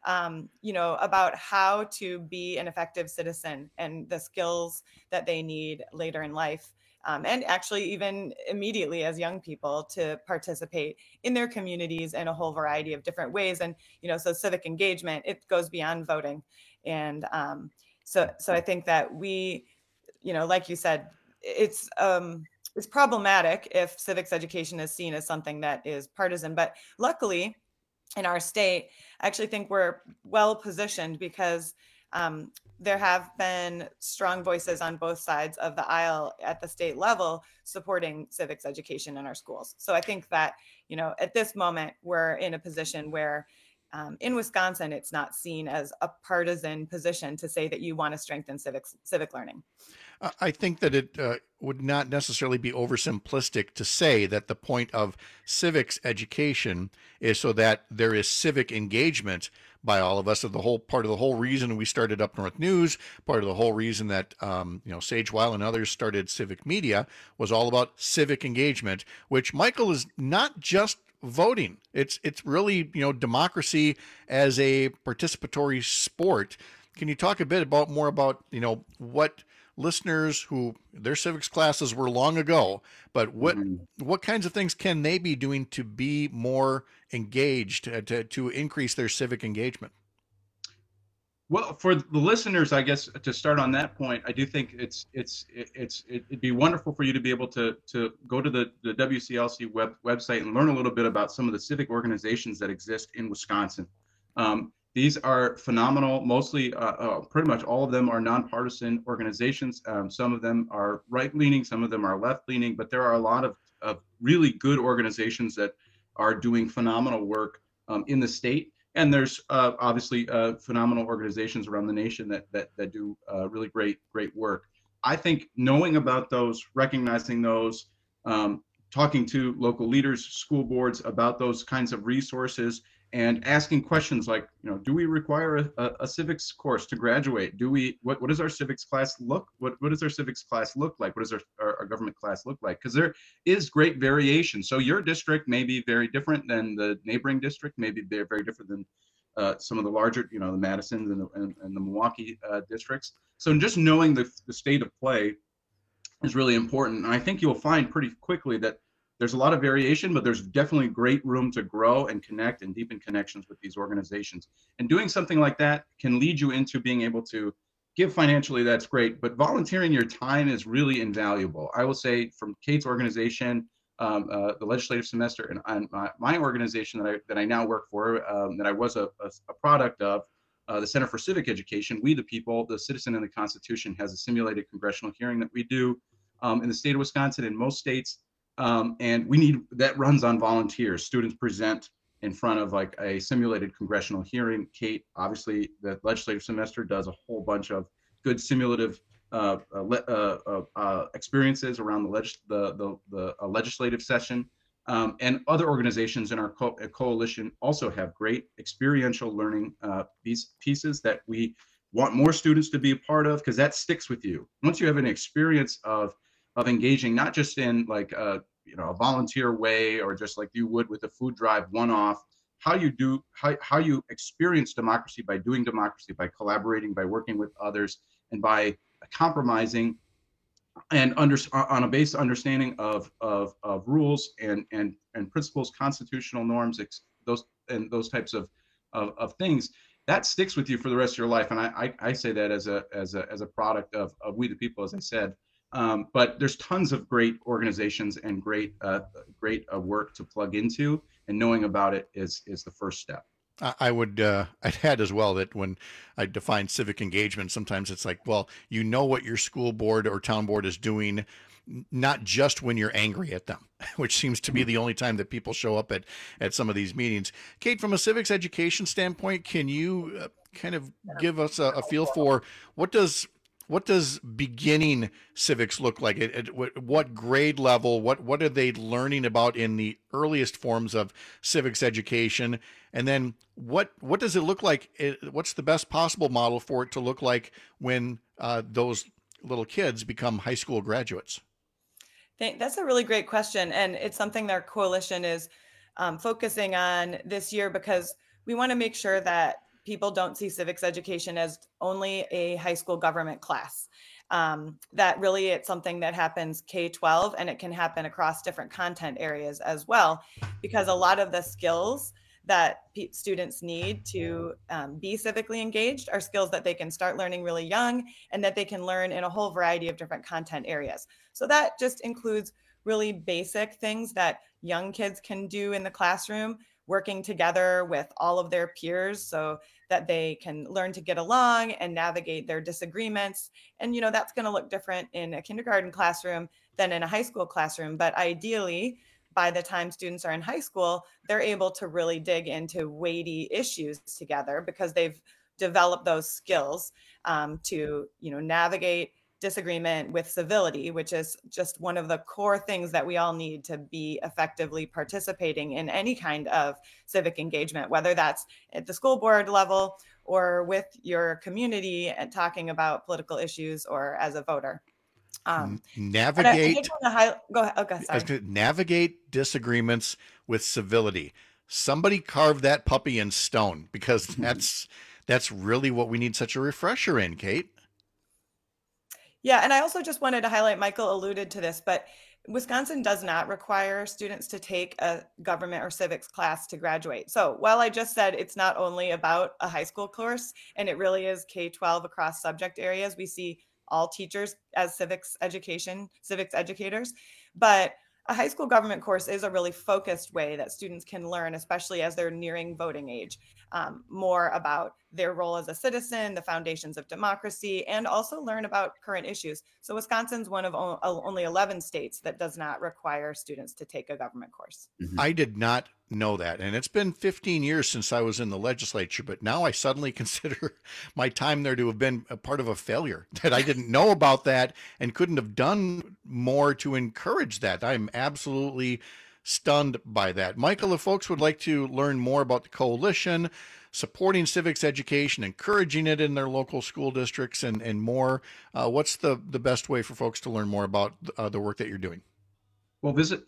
about how to be an effective citizen and the skills that they need later in life. And actually even immediately as young people to participate in their communities in a whole variety of different ways. And, so civic engagement, it goes beyond voting. And so I think that we, like you said, it's problematic if civics education is seen as something that is partisan, but luckily, in our state, I actually think we're well positioned because there have been strong voices on both sides of the aisle at the state level supporting civics education in our schools. So I think that, at this moment, we're in a position where in Wisconsin, it's not seen as a partisan position to say that you want to strengthen civic learning. I think that it would not necessarily be oversimplistic to say that the point of civics education is so that there is civic engagement by all of us. So the whole part of the whole reason we started Up North News, part of the whole reason that Sage Weil and others started Civic Media was all about civic engagement, which, Michael, is not just voting. It's really democracy as a participatory sport. Can you talk a bit more about what listeners who their civics classes were long ago, but what kinds of things can they be doing to be more engaged, to increase their civic engagement? Well, for the listeners, I guess to start on that point, I do think it'd be wonderful for you to be able to go to the WCLC website and learn a little bit about some of the civic organizations that exist in Wisconsin. These are phenomenal. Mostly, pretty much all of them are nonpartisan organizations. Some of them are right-leaning, some of them are left-leaning, but there are a lot of really good organizations that are doing phenomenal work in the state. And there's obviously phenomenal organizations around the nation that do really great work. I think knowing about those, recognizing those, talking to local leaders, school boards about those kinds of resources, and asking questions like, do we require a civics course to graduate? What does our civics class look? What does our civics class look like? What does our government class look like? Because there is great variation. So your district may be very different than the neighboring district. Maybe they're very different than some of the larger, the Madisons and the Milwaukee districts. So just knowing the state of play is really important. And I think you'll find pretty quickly that there's a lot of variation, but there's definitely great room to grow and connect and deepen connections with these organizations. And doing something like that can lead you into being able to give financially, that's great, but volunteering your time is really invaluable. I will say from Kate's organization, the legislative semester, and my organization that I now work for, that I was a product of, the Center for Civic Education, We the People, the Citizen in the Constitution, has a simulated congressional hearing that we do in the state of Wisconsin, in most states. And that runs on volunteers. Students present in front of like a simulated congressional hearing. Kate, obviously, the legislative semester does a whole bunch of good simulative experiences around the legislative session. And other organizations in our coalition also have great experiential learning pieces that we want more students to be a part of, because that sticks with you. Once you have an experience of engaging, not just in like a volunteer way or just like you would with a food drive one-off, how you experience democracy by doing democracy, by collaborating, by working with others, and by compromising and on a base understanding of rules and principles, constitutional norms, those types of things. That sticks with you for the rest of your life. And I say that as a product of We the People, as I said. But there's tons of great organizations and great work to plug into, and knowing about it is the first step. I'd add as well that when I define civic engagement, sometimes it's like, well, you know what your school board or town board is doing, not just when you're angry at them, which seems to be the only time that people show up at some of these meetings. Kate, from a civics education standpoint, can you kind of give us a feel for what does beginning civics look like? At what grade level? What are they learning about in the earliest forms of civics education? And then what does it look like? What's the best possible model for it to look like when those little kids become high school graduates? That's a really great question. And it's something that our coalition is focusing on this year, because we want to make sure that people don't see civics education as only a high school government class. That really it's something that happens K-12, and it can happen across different content areas as well, because a lot of the skills that students need to be civically engaged are skills that they can start learning really young, and that they can learn in a whole variety of different content areas. So that just includes really basic things that young kids can do in the classroom, working together with all of their peers so that they can learn to get along and navigate their disagreements. And, that's going to look different in a kindergarten classroom than in a high school classroom. But ideally, by the time students are in high school, they're able to really dig into weighty issues together, because they've developed those skills to, navigate disagreement with civility, which is just one of the core things that we all need to be effectively participating in any kind of civic engagement, whether that's at the school board level or with your community and talking about political issues or as a voter. Navigate. Go ahead. Okay, sorry. Navigate disagreements with civility. Somebody carve that puppy in stone, because that's really what we need such a refresher in, Kate. Yeah, and I also just wanted to highlight, Michael alluded to this, but Wisconsin does not require students to take a government or civics class to graduate. So while I just said it's not only about a high school course, and it really is K-12 across subject areas, we see all teachers as civics educators, but a high school government course is a really focused way that students can learn, especially as they're nearing voting age, more about their role as a citizen, the foundations of democracy, and also learn about current issues. So Wisconsin's one of only 11 states that does not require students to take a government course. I did not know that. And it's been 15 years since I was in the legislature, but now I suddenly consider my time there to have been a part of a failure, that I didn't know about that and couldn't have done more to encourage that. I'm absolutely stunned by that. Michael, if folks would like to learn more about the coalition, supporting civics education, encouraging it in their local school districts and more, what's the best way for folks to learn more about the work that you're doing? Well, visit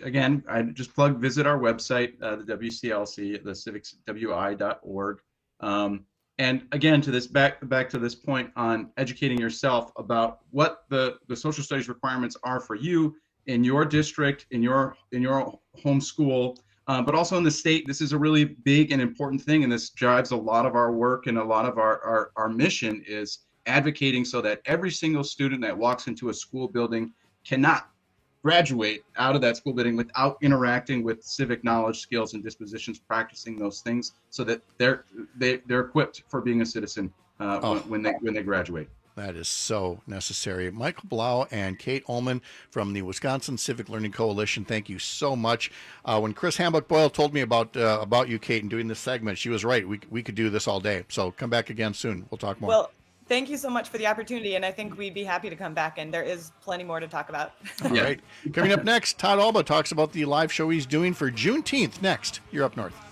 our website, the WCLC, the civicswi.org. And again, back to this point on educating yourself about what the social studies requirements are for you in your district, in your home school, but also in the state. This is a really big and important thing, and this drives a lot of our work, and a lot of our mission is advocating so that every single student that walks into a school building cannot graduate out of that school building without interacting with civic knowledge, skills, and dispositions, practicing those things, so that they're equipped for being a citizen when they graduate. That is so necessary. Michael Blau and Kate Ullman from the Wisconsin Civic Learning Coalition, thank you so much. When Chris Hambuck-Boyle told me about you, Kate, and doing this segment, she was right. We could do this all day. So come back again soon. We'll talk more. Well, thank you so much for the opportunity, and I think we'd be happy to come back, and there is plenty more to talk about. All right. Coming up next, Todd Alba talks about the live show he's doing for Juneteenth next. You're Up North.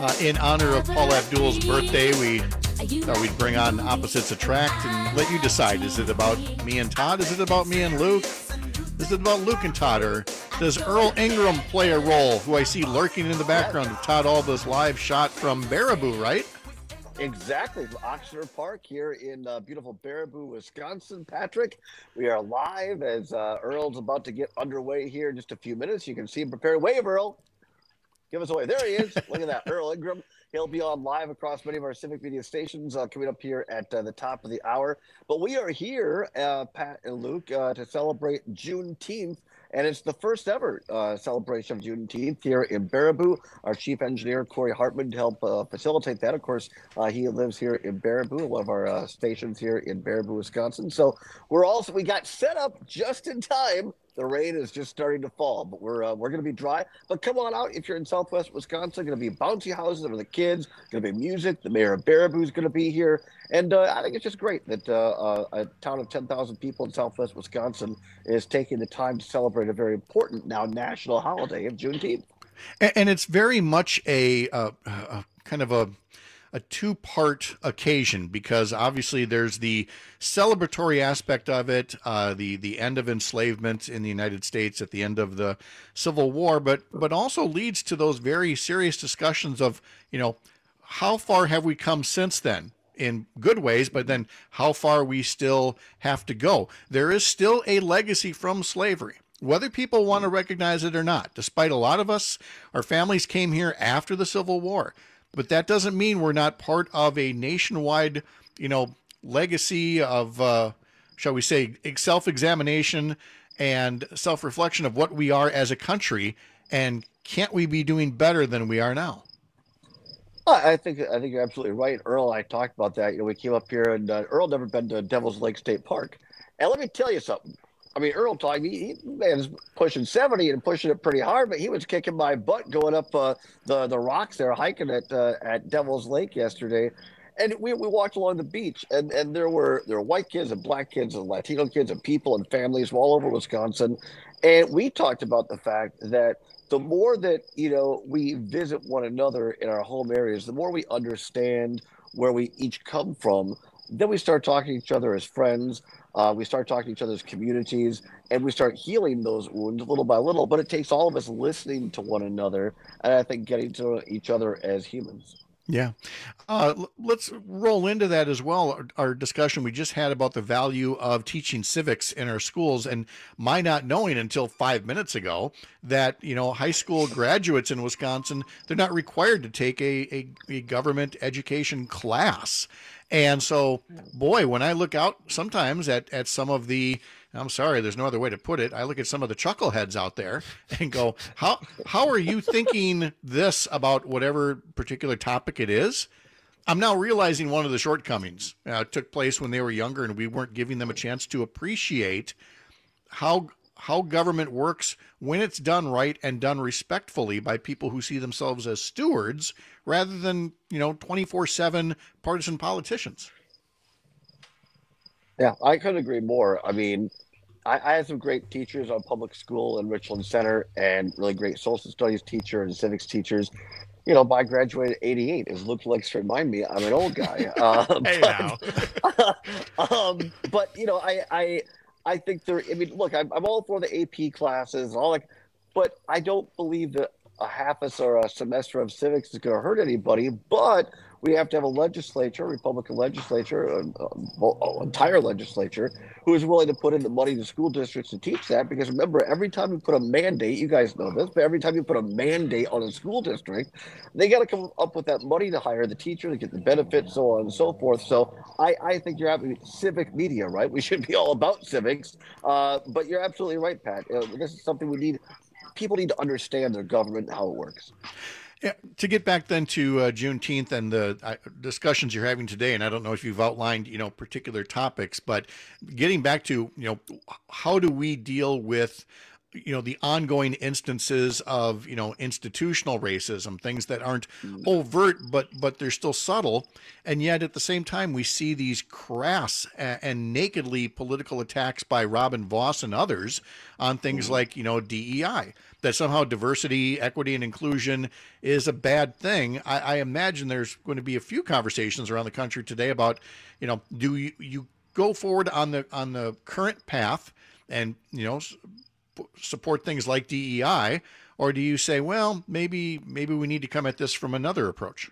In honor of Paula Abdul's birthday, we thought we'd bring on Opposites Attract and let you decide. Is it about me and Todd? Is it about me and Luke? Is it about Luke and Todd? Or does Earl Ingram play a role, who I see lurking in the background of Todd Alba's live shot from Baraboo, right? Exactly. From Oxford Park here in beautiful Baraboo, Wisconsin. Patrick, we are live as Earl's about to get underway here in just a few minutes. You can see him prepare. Wave, Earl. Give us a wave. There he is. Look at that. Earl Ingram. He'll be on live across many of our civic media stations coming up here at the top of the hour. But we are here, Pat and Luke, to celebrate Juneteenth. And it's the first ever celebration of Juneteenth here in Baraboo. Our chief engineer, Corey Hartman, to help facilitate that. Of course, he lives here in Baraboo, one of our stations here in Baraboo, Wisconsin. So we got set up just in time. The rain is just starting to fall, but we're going to be dry. But come on out if you're in Southwest Wisconsin. Going to be bouncy houses for the kids. Going to be music. The mayor of Baraboo is going to be here, and I think it's just great that a town of 10,000 people in Southwest Wisconsin is taking the time to celebrate a very important now national holiday of Juneteenth. And it's very much a kind of a two-part occasion, because obviously there's the celebratory aspect of it, the end of enslavement in the United States at the end of the Civil War, but also leads to those very serious discussions of, how far have we come since then, in good ways, but then how far we still have to go. There is still a legacy from slavery, whether people want to recognize it or not. Despite a lot of us, our families came here after the Civil War. But that doesn't mean we're not part of a nationwide, legacy of, shall we say, self-examination and self-reflection of what we are as a country. And can't we be doing better than we are now? I think you're absolutely right. Earl and I talked about that. We came up here, and Earl never been to Devil's Lake State Park. And let me tell you something. I mean, Earl told me he was pushing 70 and pushing it pretty hard, but he was kicking my butt going up the rocks there, hiking at Devil's Lake yesterday. And we walked along the beach, and there were white kids and black kids and Latino kids and people and families from all over Wisconsin. And we talked about the fact that the more that, we visit one another in our home areas, the more we understand where we each come from, then we start talking to each other as friends. We start talking to each other as communities, and we start healing those wounds little by little. But it takes all of us listening to one another, and I think getting to each other as humans. Yeah. Let's roll into that as well. Our discussion we just had about the value of teaching civics in our schools, and my not knowing until 5 minutes ago that, high school graduates in Wisconsin, they're not required to take a government education class. And so, boy, when I look out sometimes at some of the, I'm sorry, there's no other way to put it, I look at some of the chuckleheads out there and go, how are you thinking this about whatever particular topic it is? I'm now realizing one of the shortcomings took place when they were younger, and we weren't giving them a chance to appreciate how government works when it's done right and done respectfully by people who see themselves as stewards rather than, 24/7 partisan politicians. Yeah, I couldn't agree more. I mean, I had some great teachers on public school in Richland Center, and really great social studies teacher and civics teachers. I graduated in '88, as Luke likes to remind me, I'm an old guy. But I think look, I'm all for the AP classes and all that, but I don't believe that a half or a semester of civics is going to hurt anybody. But we have to have a legislature, Republican legislature, an entire legislature, who is willing to put in the money to school districts to teach that. Because remember, every time you put a mandate, you guys know this, but every time you put a mandate on a school district, they got to come up with that money to hire the teacher, to get the benefits, so on and so forth. So I think you're having civic media, right? We should be all about civics. But you're absolutely right, Pat. This is something we need. People need to understand their government and how it works. Yeah, to get back then to Juneteenth and the discussions you're having today, and I don't know if you've outlined, particular topics, but getting back to, how do we deal with the ongoing instances of, institutional racism, things that aren't overt, but they're still subtle. And yet at the same time, we see these crass and nakedly political attacks by Robin Vos and others on things like, DEI, that somehow diversity, equity, and inclusion is a bad thing. I imagine there's going to be a few conversations around the country today about, do you go forward on the current path and, support things like DEI, or do you say, well, maybe we need to come at this from another approach?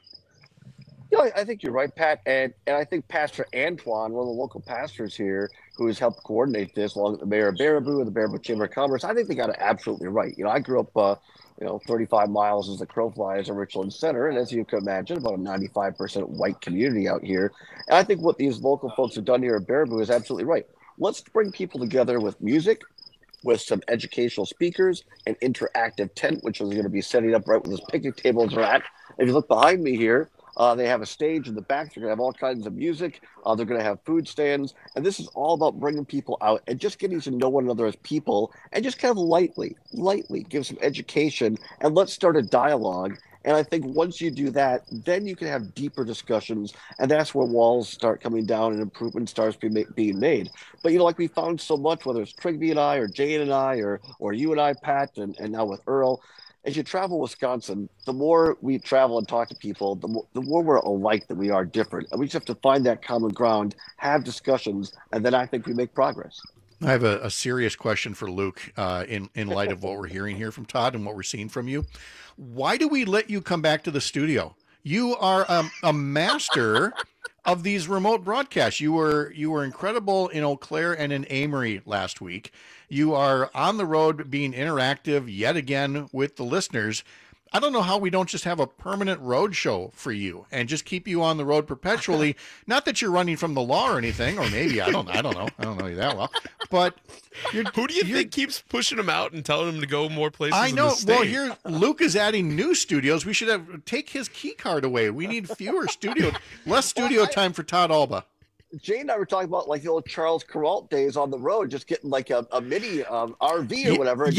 I think you're right, Pat, and I think Pastor Antoine, one of the local pastors here, who has helped coordinate this, along with the mayor of Baraboo and the Baraboo Chamber of Commerce, I think they got it absolutely right. I grew up, 35 miles as the crow flies in Richland Center, and as you can imagine, about a 95% white community out here. And I think what these local folks have done here at Baraboo is absolutely right. Let's bring people together with music, with some educational speakers, an interactive tent, which is going to be setting up right where those picnic tables are at. If you look behind me here, they have a stage in the back. They're going to have all kinds of music. They're going to have food stands. And this is all about bringing people out and just getting to know one another as people and just kind of lightly give some education and let's start a dialogue. And I think once you do that, then you can have deeper discussions, and that's where walls start coming down and improvement starts being made. But, like we found so much, whether it's Trigby and I or Jane and I or you and I, Pat, and now with Earl, as you travel Wisconsin, the more we travel and talk to people, the more we're alike than we are different. And we just have to find that common ground, have discussions, and then I think we make progress. I have a serious question for Luke in light of what we're hearing here from Todd and what we're seeing from you. Why do we let you come back to the studio? You are a master of these remote broadcasts. You were incredible in Eau Claire and in Amory last week. You are on the road being interactive yet again with the listeners. I don't know how we don't just have a permanent road show for you and just keep you on the road perpetually. Not that you're running from the law or anything, or maybe I don't know. I don't know you that well. But who do you think keeps pushing him out and telling him to go more places? I know. In the state? Well, here Luke is adding new studios. We should take his key card away. We need less studio time for Todd Alba. Jane and I were talking about like the old Charles Kuralt days on the road, just getting like a mini RV or whatever.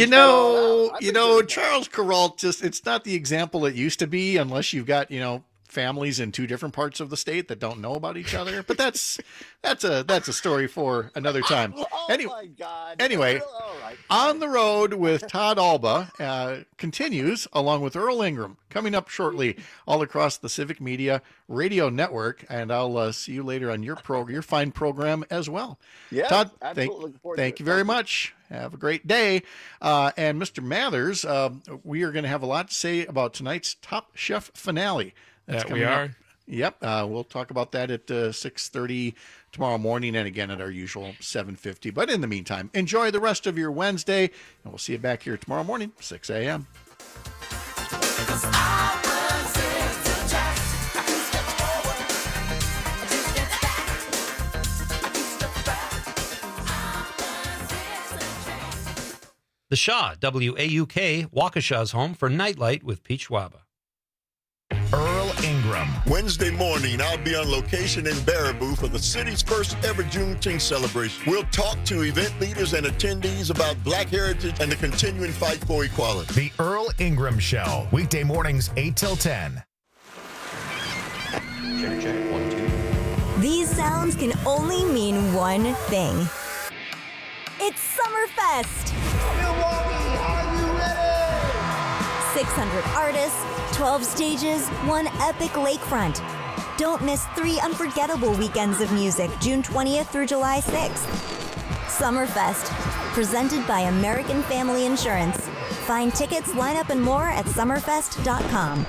Charles Kuralt it's not the example it used to be unless you've got, families in two different parts of the state that don't know about each other. But that's a story for another time. My God. Anyway, right. On the Road with Todd Alba continues along with Earl Ingram coming up shortly all across the Civic Media Radio Network. And I'll see you later on your fine program as well. Yeah, Todd, absolutely. thank you very much. Have a great day. And Mr. Mathers, we are going to have a lot to say about tonight's Top Chef finale. That's we are. Up. Yep. We'll talk about that at 6:30 tomorrow morning and again at our usual 7:50. But in the meantime, enjoy the rest of your Wednesday, and we'll see you back here tomorrow morning, 6 a.m. The Shaw, WAUK, Waukesha's home for Nightlight with Pete Schwaba. Earl Ingram. Wednesday morning, I'll be on location in Baraboo for the city's first ever Juneteenth celebration. We'll talk to event leaders and attendees about Black heritage and the continuing fight for equality. The Earl Ingram Show, weekday mornings 8 till 10. Check, 1, 2. These sounds can only mean one thing. It's Summerfest! Milwaukee, are you ready? 600 artists, 12 stages, one epic lakefront. Don't miss 3 unforgettable weekends of music, June 20th through July 6th. Summerfest, presented by American Family Insurance. Find tickets, lineup, and more at summerfest.com.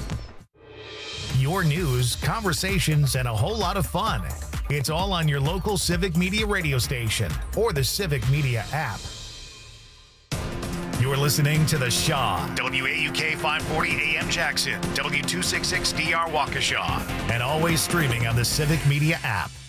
Your news, conversations, and a whole lot of fun. It's all on your local Civic Media radio station or the Civic Media app. You're listening to The Shaw, WAUK 540 AM Jackson, W266DR Waukesha, and always streaming on the Civic Media app.